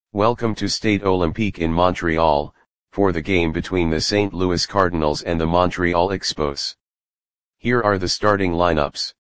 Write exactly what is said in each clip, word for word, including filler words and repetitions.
Welcome to Stade Olympique in Montreal, for the game between the Saint Louis Cardinals and the Montreal Expos. Here are the starting lineups.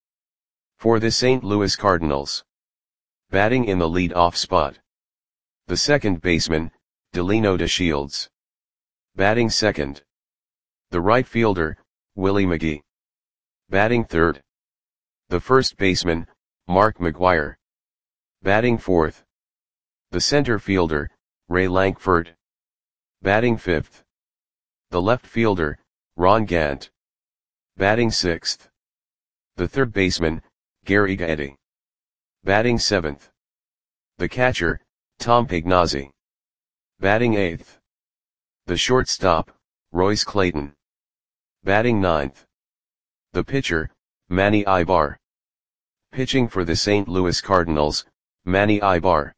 For the Saint Louis Cardinals. Batting in the lead-off spot. The second baseman, Delino DeShields. Batting second. The right fielder, Willie McGee. Batting third. The first baseman, Mark McGwire. Batting fourth. The center fielder, Ray Lankford. Batting fifth. The left fielder, Ron Gant. Batting sixth. The third baseman, Gary Gaetti. Batting seventh. The catcher, Tom Pagnozzi. Batting eighth. The shortstop, Royce Clayton. Batting ninth. The pitcher, Manny Ibar. Pitching for the Saint Louis Cardinals, Manny Ibar.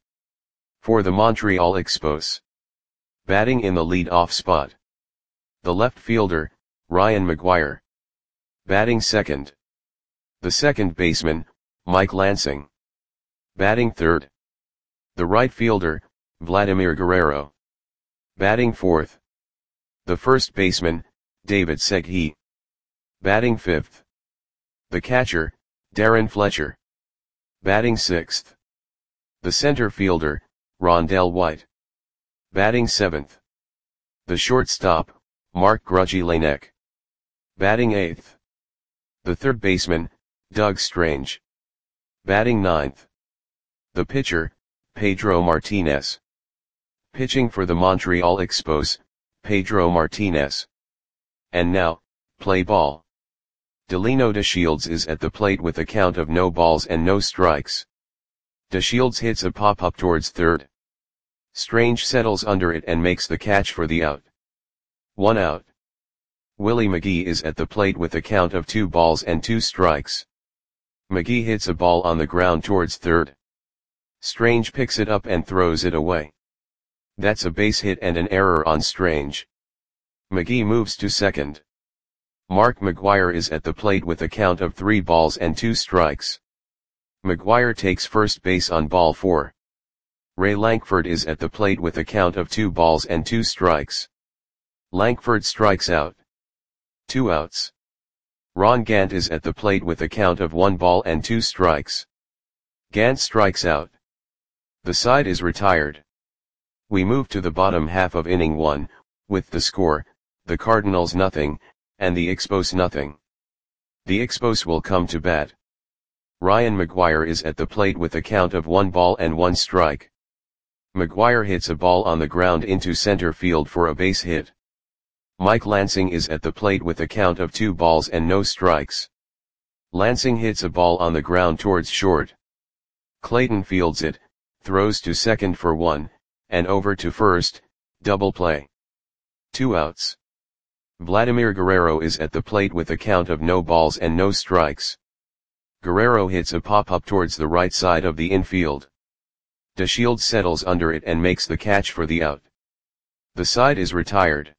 For the Montreal Expos. Batting in the lead-off spot. The left fielder, Ryan McGuire. Batting second. The second baseman, Mike Lansing. Batting third. The right fielder, Vladimir Guerrero. Batting fourth. The first baseman, David Segui. Batting fifth. The catcher, Darren Fletcher. Batting sixth. The center fielder, Rondell White. Batting seventh. The shortstop, Mark Grudzielanek. Batting eighth. The third baseman, Doug Strange. Batting ninth. The pitcher, Pedro Martinez. Pitching for the Montreal Expos, Pedro Martinez. And now, play ball. Delino DeShields is at the plate with a count of no balls and no strikes. DeShields hits a pop-up towards third. Strange settles under it and makes the catch for the out. One out. Willie McGee is at the plate with a count of two balls and two strikes. McGee hits a ball on the ground towards third. Strange picks it up and throws it away. That's a base hit and an error on Strange. McGee moves to second. Mark McGwire is at the plate with a count of three balls and two strikes. McGwire takes first base on ball four. Ray Lankford is at the plate with a count of two balls and two strikes. Lankford strikes out. Two outs. Ron Gant is at the plate with a count of one ball and two strikes. Gant strikes out. The side is retired. We move to the bottom half of inning one, with the score, the Cardinals nothing, and the Expos nothing. The Expos will come to bat. Ryan McGwire is at the plate with a count of one ball and one strike. McGwire hits a ball on the ground into center field for a base hit. Mike Lansing is at the plate with a count of two balls and no strikes. Lansing hits a ball on the ground towards short. Clayton fields it, throws to second for one, and over to first, double play. Two outs. Vladimir Guerrero is at the plate with a count of no balls and no strikes. Guerrero hits a pop-up towards the right side of the infield. DeShields settles under it and makes the catch for the out. The side is retired.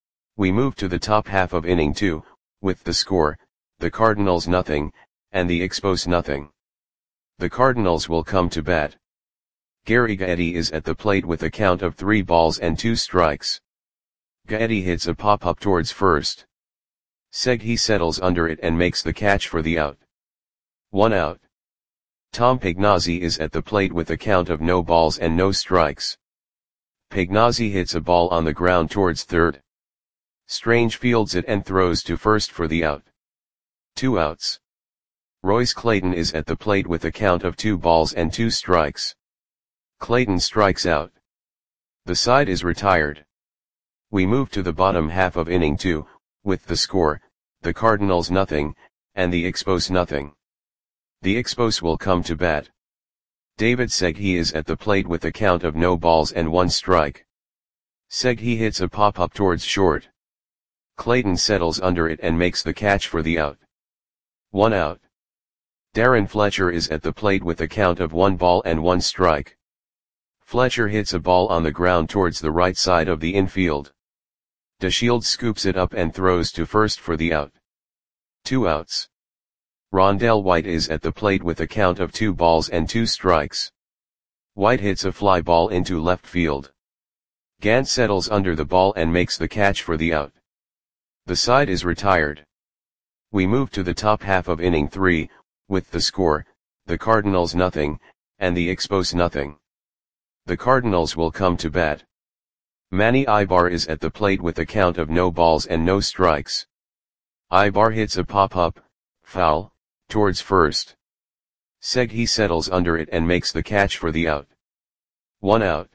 We move to the top half of inning two, with the score, the Cardinals nothing, and the Expos nothing. The Cardinals will come to bat. Gary Gaetti is at the plate with a count of three balls and two strikes. Gaetti hits a pop-up towards first. Segui settles under it and makes the catch for the out. One out. Tom Pagnozzi is at the plate with a count of no balls and no strikes. Pagnozzi hits a ball on the ground towards third. Strange fields it and throws to first for the out. Two outs. Royce Clayton is at the plate with a count of two balls and two strikes. Clayton strikes out. The side is retired. We move to the bottom half of inning two, with the score, the Cardinals nothing, and the Expos nothing. The Expos will come to bat. David Segui is at the plate with a count of no balls and one strike. Segui hits a pop-up towards short. Clayton settles under it and makes the catch for the out. One out. Darren Fletcher is at the plate with a count of one ball and one strike. Fletcher hits a ball on the ground towards the right side of the infield. DeShields scoops it up and throws to first for the out. Two outs. Rondell White is at the plate with a count of two balls and two strikes. White hits a fly ball into left field. Gant settles under the ball and makes the catch for the out. The side is retired. We move to the top half of inning three, with the score, the Cardinals nothing, and the Expos nothing. The Cardinals will come to bat. Manny Ibar is at the plate with a count of no balls and no strikes. Ibar hits a pop-up, foul, towards first. Segui settles under it and makes the catch for the out. One out.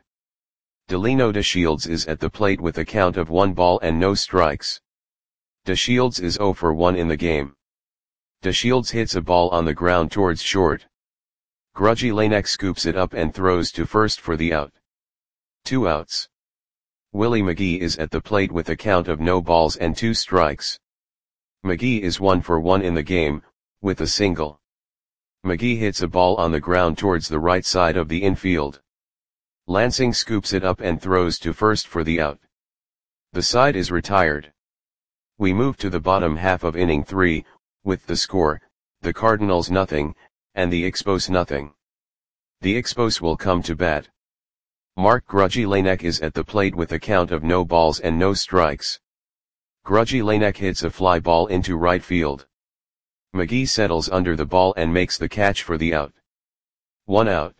Delino DeShields is at the plate with a count of one ball and no strikes. DeShields is zero for one in the game. DeShields hits a ball on the ground towards short. Grudgy Lanek scoops it up and throws to first for the out. Two outs. Willie McGee is at the plate with a count of no balls and two strikes. McGee is one for one in the game, with a single. McGee hits a ball on the ground towards the right side of the infield. Lansing scoops it up and throws to first for the out. The side is retired. We move to the bottom half of inning three, with the score, the Cardinals nothing, and the Expos nothing. The Expos will come to bat. Mark Grudgy Lanek is at the plate with a count of no balls and no strikes. Grudgy Lanek hits a fly ball into right field. McGee settles under the ball and makes the catch for the out. One out.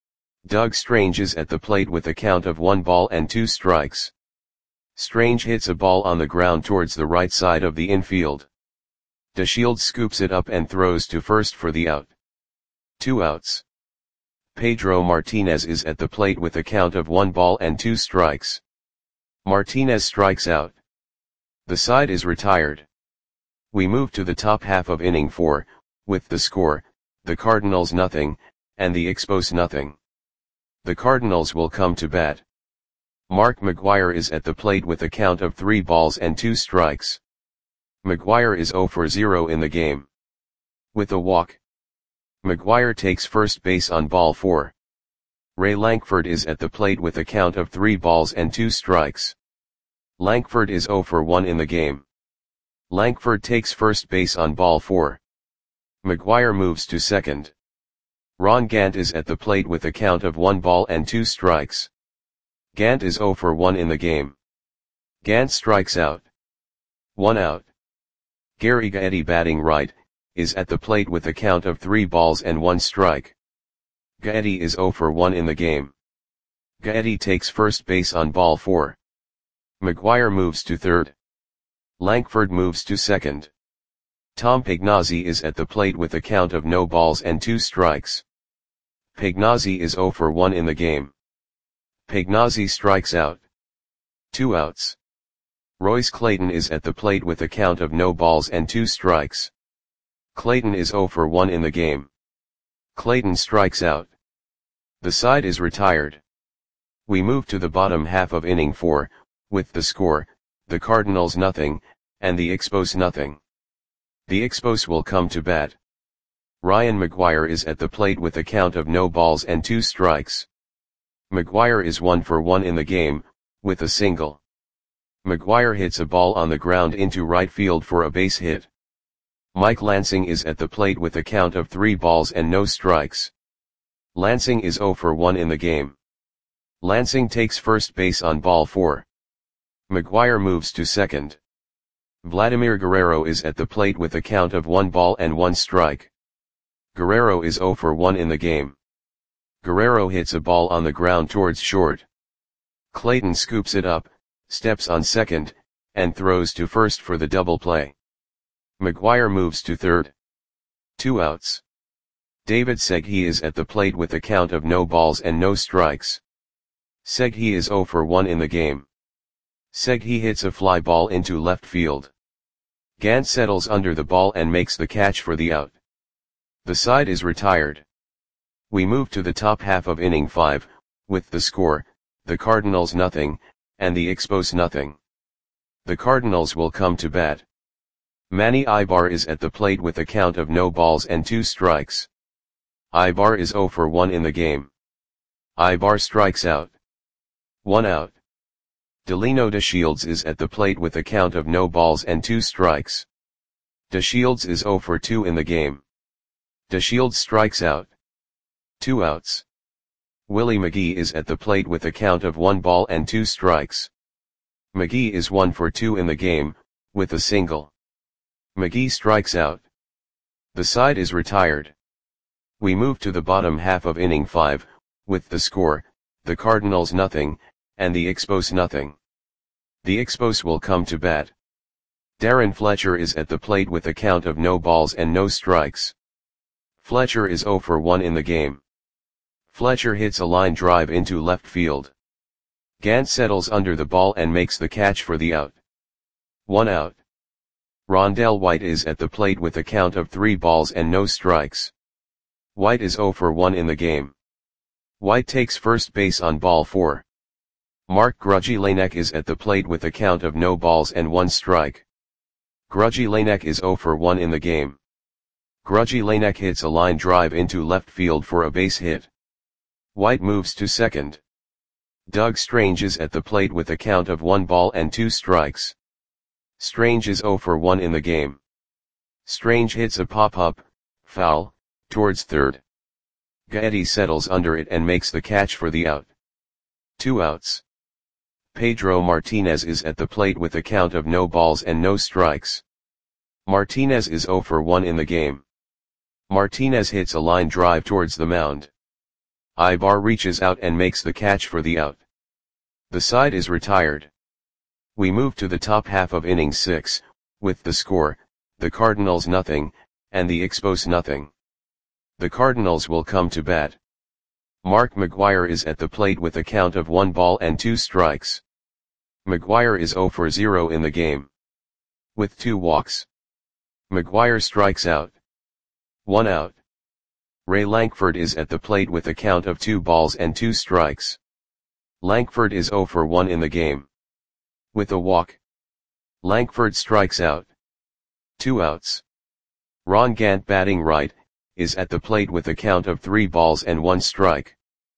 Doug Strange is at the plate with a count of one ball and two strikes. Strange hits a ball on the ground towards the right side of the infield. DeShields scoops it up and throws to first for the out. Two outs. Pedro Martinez is at the plate with a count of one ball and two strikes. Martinez strikes out. The side is retired. We move to the top half of inning four, with the score, the Cardinals nothing, and the Expos nothing. The Cardinals will come to bat. Mark McGwire is at the plate with a count of three balls and two strikes. McGwire is zero for zero in the game. With a walk. McGwire takes first base on ball four. Ray Lankford is at the plate with a count of three balls and two strikes. Lankford is zero for one in the game. Lankford takes first base on ball four. McGwire moves to second. Ron Gant is at the plate with a count of one ball and two strikes. Gant is zero for one in the game. Gant strikes out. One out. Gary Gaetti, batting right, is at the plate with a count of three balls and one strike. Gaetti is zero for one in the game. Gaetti takes first base on ball four. McGwire moves to third. Lankford moves to second. Tom Pignazzi is at the plate with a count of no balls and two strikes. Pignazzi is zero for one in the game. Pignazzi strikes out. Two outs. Royce Clayton is at the plate with a count of no balls and two strikes. Clayton is zero for one in the game. Clayton strikes out. The side is retired. We move to the bottom half of inning four, with the score, the Cardinals nothing, and the Expos nothing. The Expos will come to bat. Ryan McGwire is at the plate with a count of no balls and two strikes. McGwire is one for one in the game, with a single. McGwire hits a ball on the ground into right field for a base hit. Mike Lansing is at the plate with a count of three balls and no strikes. Lansing is zero for one in the game. Lansing takes first base on ball four. McGwire moves to second. Vladimir Guerrero is at the plate with a count of one ball and one strike. Guerrero is zero for one in the game. Guerrero hits a ball on the ground towards short. Clayton scoops it up, steps on second, and throws to first for the double play. McGwire moves to third. Two outs. David Segui is at the plate with a count of no balls and no strikes. Segui is zero for one in the game. Segui hits a fly ball into left field. Gant settles under the ball and makes the catch for the out. The side is retired. We move to the top half of inning five, with the score, the Cardinals nothing, and the Expos nothing. The Cardinals will come to bat. Manny Ibar is at the plate with a count of no balls and two strikes. Ibar is zero for one in the game. Ibar strikes out. One out. Delino DeShields is at the plate with a count of no balls and two strikes. DeShields is zero for two in the game. DeShields strikes out. Two outs. Willie McGee is at the plate with a count of one ball and two strikes. McGee is one for two in the game, with a single. McGee strikes out. The side is retired. We move to the bottom half of inning five, with the score, the Cardinals nothing, and the Expos nothing. The Expos will come to bat. Darren Fletcher is at the plate with a count of no balls and no strikes. Fletcher is zero for one in the game. Fletcher hits a line drive into left field. Gant settles under the ball and makes the catch for the out. One out. Rondell White is at the plate with a count of three balls and no strikes. White is zero for one in the game. White takes first base on ball four. Mark Grudzielanek is at the plate with a count of no balls and one strike. Grudzielanek is zero for one in the game. Grudzielanek hits a line drive into left field for a base hit. White moves to second. Doug Strange is at the plate with a count of one ball and two strikes. Strange is zero for one in the game. Strange hits a pop-up, foul, towards third. Gaetti settles under it and makes the catch for the out. Two outs. Pedro Martinez is at the plate with a count of no balls and no strikes. Martinez is zero for one in the game. Martinez hits a line drive towards the mound. Ibar reaches out and makes the catch for the out. The side is retired. We move to the top half of inning six, with the score, the Cardinals nothing, and the Expos nothing. The Cardinals will come to bat. Mark McGwire is at the plate with a count of one ball and two strikes. McGwire is zero for zero in the game. With two walks. McGwire strikes out. One out. Ray Lankford is at the plate with a count of two balls and two strikes. Lankford is zero for one in the game. With a walk. Lankford strikes out. Two outs. Ron Gant batting right, is at the plate with a count of three balls and one strike.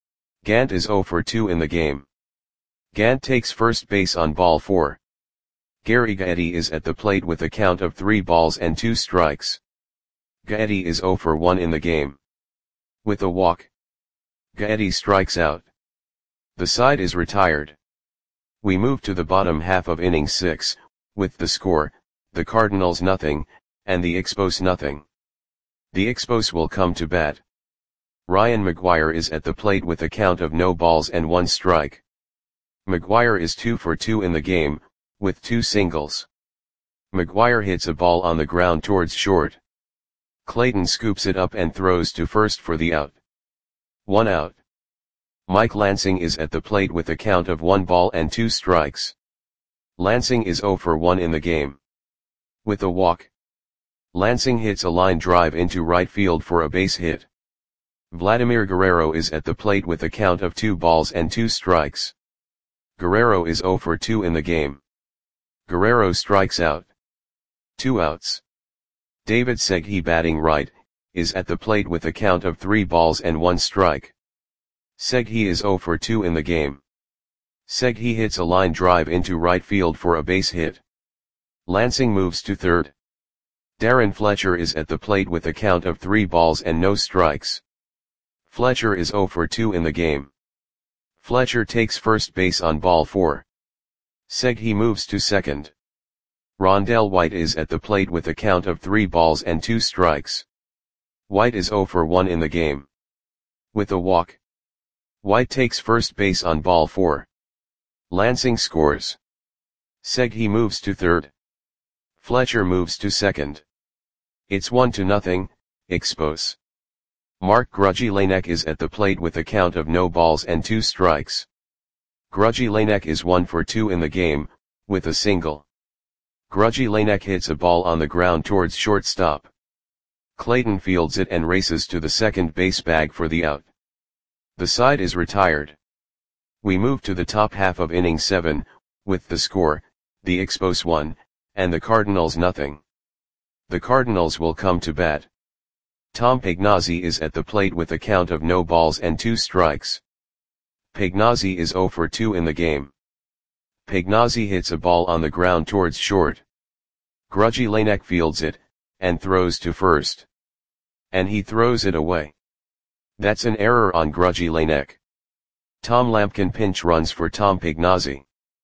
Gant is zero for two in the game. Gant takes first base on ball four. Gary Gaetti is at the plate with a count of three balls and two strikes. Gaetti is zero for one in the game. With a walk. Gaetti strikes out. The side is retired. We move to the bottom half of inning six, with the score, the Cardinals nothing, and the Expos nothing. The Expos will come to bat. Ryan McGwire is at the plate with a count of no balls and one strike. McGwire is two for two in the game, with two singles. McGwire hits a ball on the ground towards short. Clayton scoops it up and throws to first for the out. One out. Mike Lansing is at the plate with a count of one ball and two strikes. Lansing is zero for one in the game. With a walk. Lansing hits a line drive into right field for a base hit. Vladimir Guerrero is at the plate with a count of two balls and two strikes. Guerrero is zero for two in the game. Guerrero strikes out. Two outs. David Seghi batting right, is at the plate with a count of three balls and one strike. Seghi is zero for two in the game. Seghi hits a line drive into right field for a base hit. Lansing moves to third. Darren Fletcher is at the plate with a count of three balls and no strikes. Fletcher is zero for two in the game. Fletcher takes first base on ball four. Seghi moves to second. Rondell White is at the plate with a count of three balls and two strikes. White is zero for one in the game. With a walk. White takes first base on ball four. Lansing scores. Seghi moves to third. Fletcher moves to second. It's one to nothing, Expos. Mark Grudzielanek is at the plate with a count of no balls and two strikes. Grudzielanek is one for two in the game, with a single. Grudzielanek hits a ball on the ground towards shortstop. Clayton fields it and races to the second base bag for the out. The side is retired. We move to the top half of inning seven, with the score, the Expos one, and the Cardinals nothing. The Cardinals will come to bat. Tom Pagnozzi is at the plate with a count of no balls and two strikes. Pagnozzi is zero for two in the game. Pagnozzi hits a ball on the ground towards short. Grudzielanek fields it, and throws to first. And he throws it away. That's an error on Grudzielanek. Tom Lampkin pinch runs for Tom Pignazzi.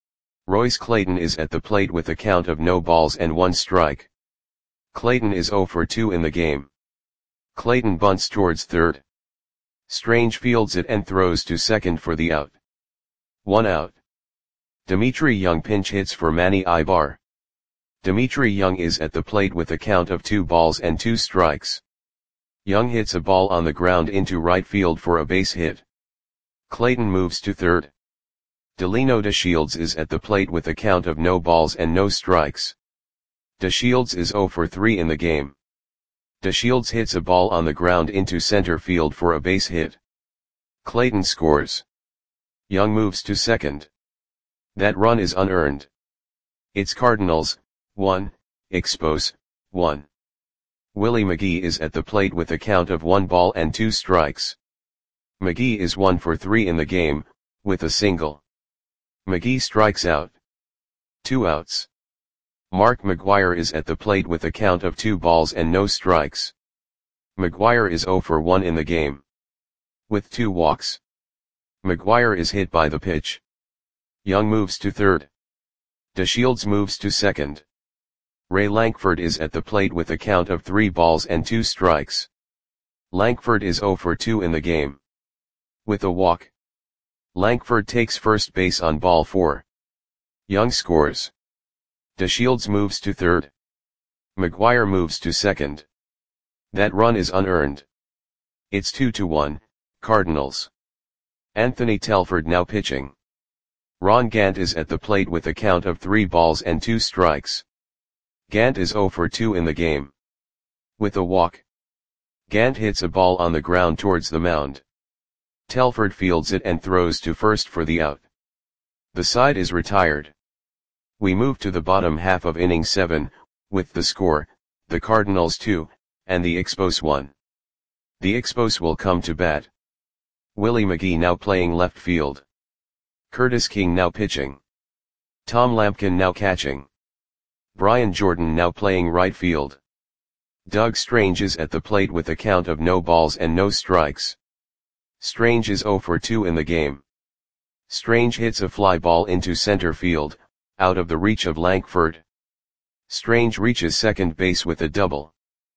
Royce Clayton is at the plate with a count of no balls and one strike. Clayton is oh for two in the game. Clayton bunts towards third. Strange fields it and throws to second for the out. One out. Dimitri Young pinch hits for Manny Ibar. Dimitri Young is at the plate with a count of two balls and two strikes. Young hits a ball on the ground into right field for a base hit. Clayton moves to third. Delino DeShields is at the plate with a count of no balls and no strikes. DeShields is oh for three in the game. DeShields hits a ball on the ground into center field for a base hit. Clayton scores. Young moves to second. That run is unearned. It's Cardinals, one, Expos, one. Willie McGee is at the plate with a count of one ball and two strikes. McGee is one for three in the game, with a single. McGee strikes out. Two outs. Mark McGwire is at the plate with a count of two balls and no strikes. McGwire is oh for one in the game. With two walks. McGwire is hit by the pitch. Young moves to third. DeShields moves to second. Ray Lankford is at the plate with a count of three balls and two strikes. Lankford is oh for two in the game. With a walk. Lankford takes first base on ball four. Young scores. DeShields moves to third. McGwire moves to second. That run is unearned. It's two to one, Cardinals. Anthony Telford now pitching. Ron Gant is at the plate with a count of three balls and two strikes. Gant is oh for two in the game. With a walk. Gant hits a ball on the ground towards the mound. Telford fields it and throws to first for the out. The side is retired. We move to the bottom half of inning seven, with the score, the Cardinals two, and the Expos one. The Expos will come to bat. Willie McGee now playing left field. Curtis King now pitching. Tom Lampkin now catching. Brian Jordan now playing right field. Doug Strange is at the plate with a count of no balls and no strikes. Strange is oh for two in the game. Strange hits a fly ball into center field, out of the reach of Lankford. Strange reaches second base with a double.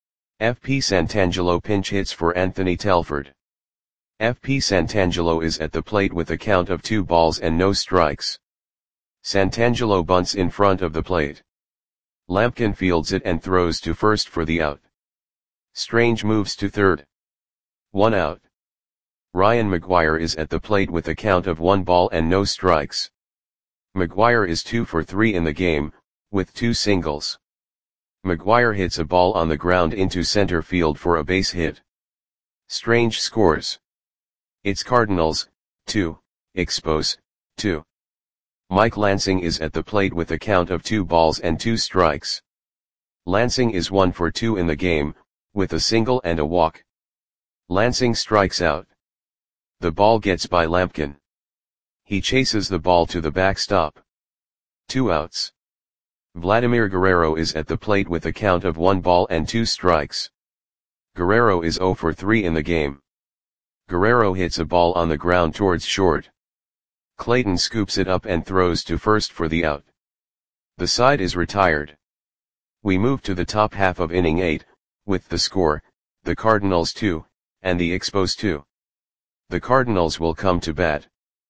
F P Santangelo pinch hits for Anthony Telford. F P Santangelo is at the plate with a count of two balls and no strikes. Santangelo bunts in front of the plate. Lampkin fields it and throws to first for the out. Strange moves to third. One out. Ryan McGwire is at the plate with a count of one ball and no strikes. McGwire is two for three in the game, with two singles. McGwire hits a ball on the ground into center field for a base hit. Strange scores. It's Cardinals, two, Expos, two. Mike Lansing is at the plate with a count of two balls and two strikes. Lansing is one for two in the game, with a single and a walk. Lansing strikes out. The ball gets by Lampkin. He chases the ball to the backstop. Two outs. Vladimir Guerrero is at the plate with a count of one ball and two strikes. Guerrero is oh for three in the game. Guerrero hits a ball on the ground towards short. Clayton scoops it up and throws to first for the out. The side is retired. We move to the top half of inning eight, with the score, the Cardinals two, and the Expos two. The Cardinals will come to bat.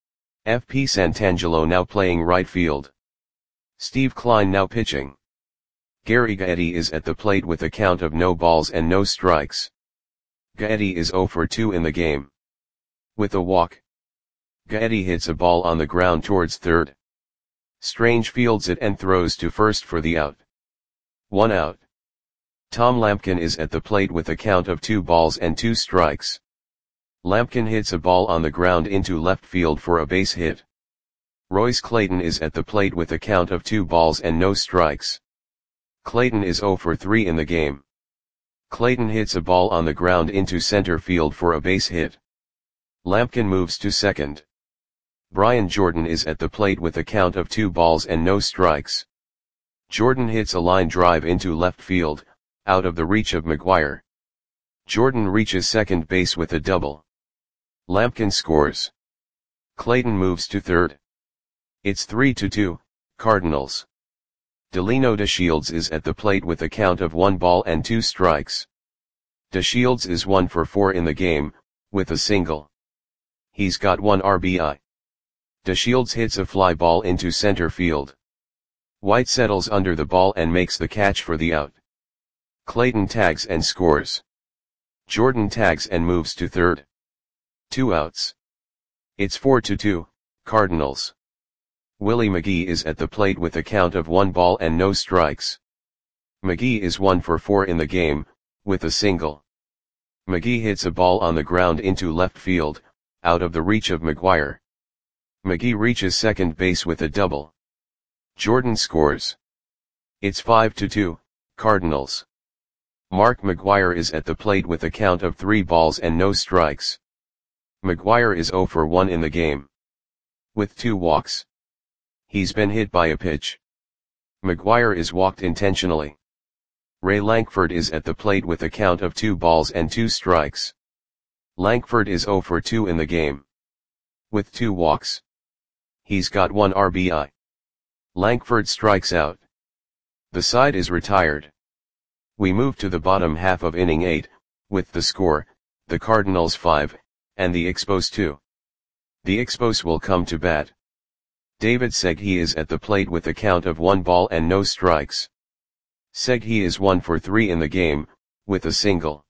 F P Santangelo now playing right field. Steve Klein now pitching. Gary Gaetti is at the plate with a count of no balls and no strikes. Gaetti is oh for two in the game. With a walk. Gaetti hits a ball on the ground towards third. Strange fields it and throws to first for the out. One out. Tom Lampkin is at the plate with a count of two balls and two strikes. Lampkin hits a ball on the ground into left field for a base hit. Royce Clayton is at the plate with a count of two balls and no strikes. Clayton is oh for three in the game. Clayton hits a ball on the ground into center field for a base hit. Lampkin moves to second. Brian Jordan is at the plate with a count of two balls and no strikes. Jordan hits a line drive into left field, out of the reach of McGwire. Jordan reaches second base with a double. Lampkin scores. Clayton moves to third. It's three to two, Cardinals. Delino DeShields is at the plate with a count of one ball and two strikes. DeShields is one for four in the game, with a single. He's got one R B I. DeShields hits a fly ball into center field. White settles under the ball and makes the catch for the out. Clayton tags and scores. Jordan tags and moves to third. Two outs. It's four to two, Cardinals. Willie McGee is at the plate with a count of one ball and no strikes. McGee is one for four in the game, with a single. McGee hits a ball on the ground into left field, out of the reach of McGuire. McGee reaches second base with a double. Jordan scores. It's five to two, Cardinals. Mark McGuire is at the plate with a count of three balls and no strikes. McGuire is zero for one in the game. With two walks. He's been hit by a pitch. McGuire is walked intentionally. Ray Lankford is at the plate with a count of two balls and two strikes. Lankford is zero for two in the game. With two walks. He's got one R B I. Lankford strikes out. The side is retired. We move to the bottom half of inning eight, with the score, the Cardinals five, and the Expos two. The Expos will come to bat. David Segui is at the plate with a count of one ball and no strikes. Segui is one for three in the game, with a single.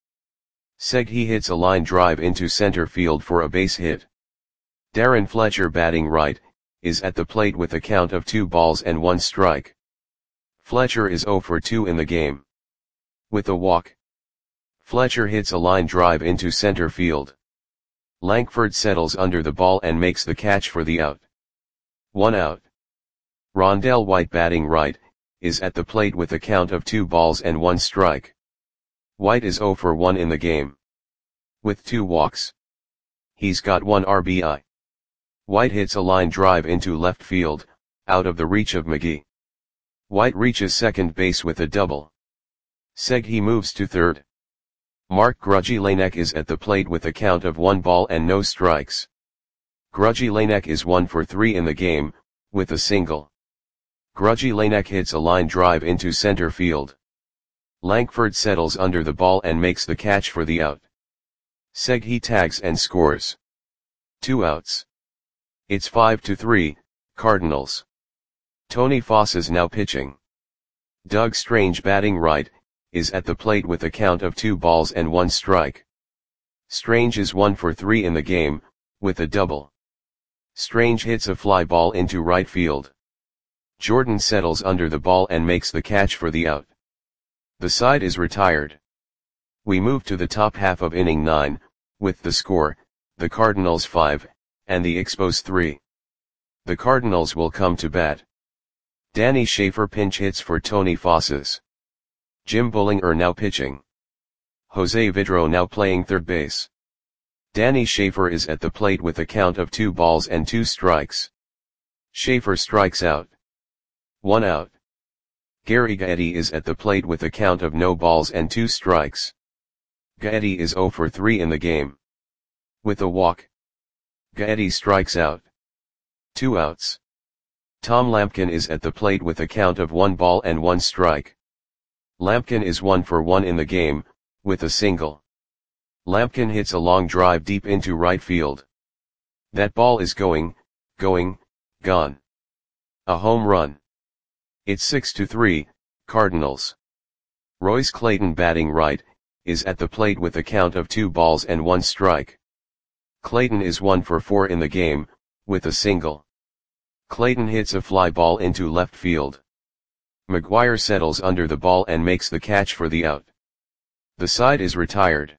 Segui hits a line drive into center field for a base hit. Darren Fletcher, batting right, is at the plate with a count of two balls and one strike. Fletcher is zero for two in the game. With a walk. Fletcher hits a line drive into center field. Lankford settles under the ball and makes the catch for the out. One out. Rondell White, batting right, is at the plate with a count of two balls and one strike. White is zero for one in the game. With two walks. He's got one R B I. White hits a line drive into left field, out of the reach of McGee. White reaches second base with a double. Segui moves to third. Mark Grudzielanek is at the plate with a count of one ball and no strikes. Grudzielanek is one for three in the game, with a single. Grudzielanek hits a line drive into center field. Lankford settles under the ball and makes the catch for the out. Segui tags and scores. Two outs. It's five to three, Cardinals. Tony Foss is now pitching. Doug Strange, batting right, is at the plate with a count of two balls and one strike. Strange is one for three in the game, with a double. Strange hits a fly ball into right field. Jordan settles under the ball and makes the catch for the out. The side is retired. We move to the top half of inning nine, with the score, the Cardinals five, and the Expos three. The Cardinals will come to bat. Danny Schaefer pinch hits for Tony Fosses. Jim Bullinger now pitching. Jose Vidro now playing third base. Danny Schaefer is at the plate with a count of two balls and two strikes. Schaefer strikes out. One out. Gary Gaetti is at the plate with a count of no balls and two strikes. Gaetti is zero for three in the game. With a walk. Gaetti strikes out. Two outs. Tom Lampkin is at the plate with a count of one ball and one strike. Lampkin is one for one in the game, with a single. Lampkin hits a long drive deep into right field. That ball is going, going, gone. A home run. It's six to three, Cardinals. Royce Clayton, batting right, is at the plate with a count of two balls and one strike. Clayton is one for four in the game, with a single. Clayton hits a fly ball into left field. McGuire settles under the ball and makes the catch for the out. The side is retired.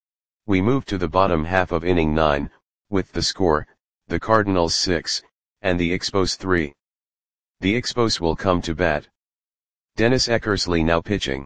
We move to the bottom half of inning nine, with the score, the Cardinals six, and the Expos three. The Expos will come to bat. Dennis Eckersley now pitching.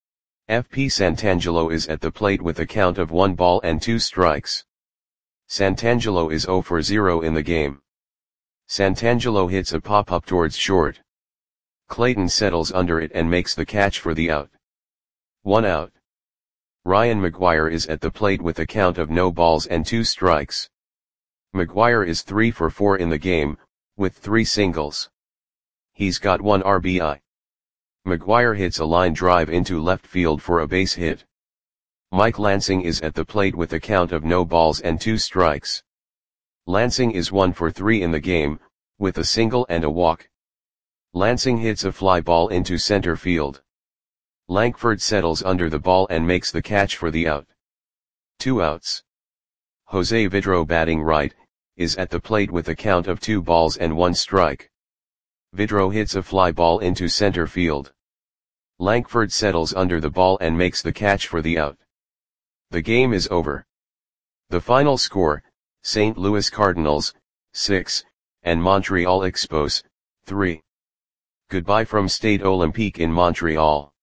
F P Santangelo is at the plate with a count of one ball and two strikes. Santangelo is zero for zero in the game. Santangelo hits a pop-up towards short. Clayton settles under it and makes the catch for the out. One out. Ryan McGuire is at the plate with a count of no balls and two strikes. McGuire is three for four in the game, with three singles. He's got one R B I. McGuire hits a line drive into left field for a base hit. Mike Lansing is at the plate with a count of no balls and two strikes. Lansing is one for three in the game, with a single and a walk. Lansing hits a fly ball into center field. Lankford settles under the ball and makes the catch for the out. Two outs. Jose Vidro, batting right, is at the plate with a count of two balls and one strike. Vidro hits a fly ball into center field. Lankford settles under the ball and makes the catch for the out. The game is over. The final score, Saint Louis Cardinals, six, and Montreal Expos, three. Goodbye from Stade Olympique in Montreal.